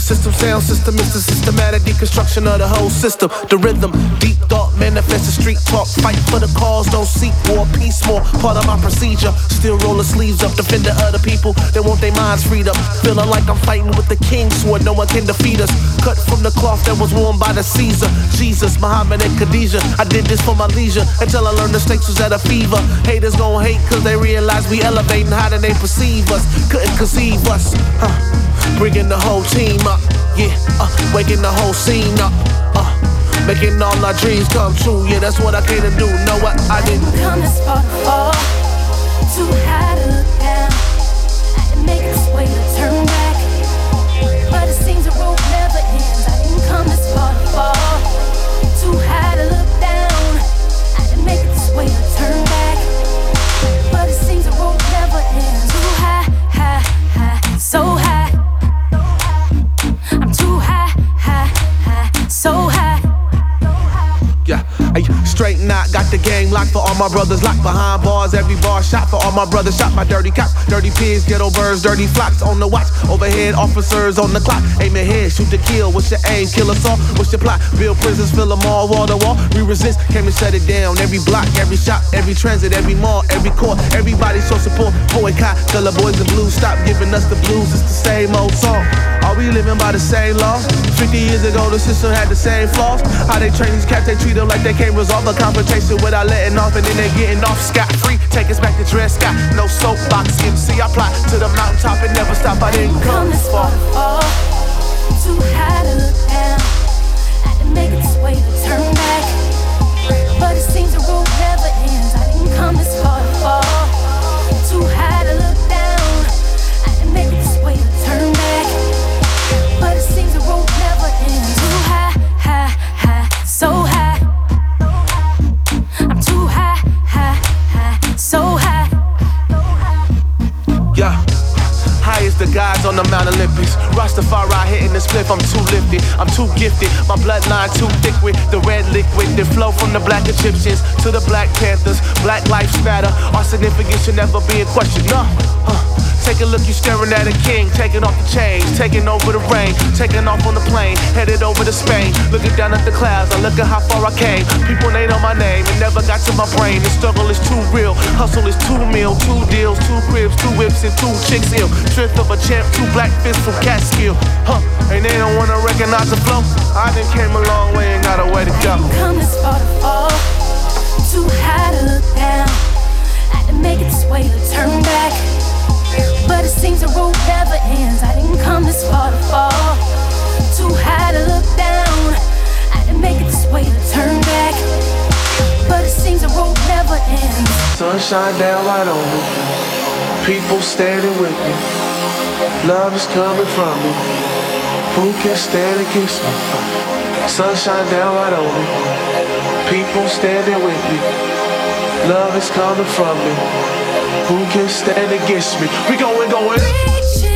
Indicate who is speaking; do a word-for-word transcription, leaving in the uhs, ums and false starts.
Speaker 1: system, sound system is the systematic deconstruction of the whole system. The rhythm, deep thought, manifest the street talk. Fight for the cause, don't seek war, peace more. Part of my procedure, still roll the sleeves up. Defender other people, they want their minds freed up. Feeling like I'm fighting with the king's sword, no one can defeat us. Cut from the cloth that was worn by the Caesar. Jesus, Muhammad and Khadijah, I did this for my leisure until I learned the stakes was at a fever. Haters gon' hate cause they realize we elevating. How do they perceive us? Couldn't conceive us, huh? Bringing the whole team up, yeah, uh, waking the whole scene up, uh, making all our dreams come true, yeah, that's what I came to do. Know what I didn't
Speaker 2: come this far to fall, too high to look down. I didn't make this way to turn back, but it seems the road never ends. I didn't come this far to fall, too high to look down. I didn't make it this way to turn back, but it seems the road never ends. Too high, high, high, so high. I'm too high, high, high, so high.
Speaker 1: Yeah, hey, straighten out, got the game locked for all my brothers locked behind bars. Every bar shot for all my brothers, shot by dirty cops, dirty pigs, ghetto birds, dirty flocks on the watch. Overhead officers on the clock, aim ahead, shoot to kill. What's your aim? Kill us all. What's your plot? Build prisons, fill them all, wall to wall. We resist, came to shut it down. Every block, every shop, every transit, every mall, every court. Everybody show support. Boycott, tell the boys in blue stop giving us the blues. It's the same old song. Are we living by the same laws? Fifty years ago, the system had the same flaws. How they train these cats, they treat them like they can't resolve a confrontation without letting off, and then they getting off scot-free. Take us back to dress, got no soapbox. M C, I plot to the mountaintop and never stop. I didn't come this far.
Speaker 2: Too high to look down. I didn't make it this way to turn back, but it seems the road never ends. I didn't come this far to fall. Too high to look down. I didn't make it this way to turn back, but it seems the road never ends. Too high, high, high, so high. I'm too high, high, high, so high.
Speaker 1: Yeah, high as the guys on the Mount Olympus. Rastafari hitting the spliff, I'm too lifted, I'm too gifted. My bloodline too thick with the red liquid that flow from the black Egyptians to the Black Panthers. Black lives matter, our significance should never be in question. No, uh. Take a look, you staring at a king, taking off the chains, taking over the rain, taking off on the plane, headed over to Spain. Looking down at the clouds, I look at how far I came. People ain't on my name, it never got to my brain. The struggle is too real, hustle is too meal, two deals, two cribs, two whips, and two chicks ill. Strength of a champ, two black fists from Catskill. Huh, and they don't wanna recognize the flow. I done came a long way and got a way to go.
Speaker 2: Come this far to fall, too high to look down. I didn't make it this way to turn back, but it seems the road never ends. I didn't come this far to fall, too high to look down. I didn't make it this way to turn back, but it seems the road never ends.
Speaker 1: Sunshine down right on me, people standing with me. Love is coming from me, who can stand against me? Sunshine down right on me, people standing with me. Love is coming from me, who can stand against me? We going, going.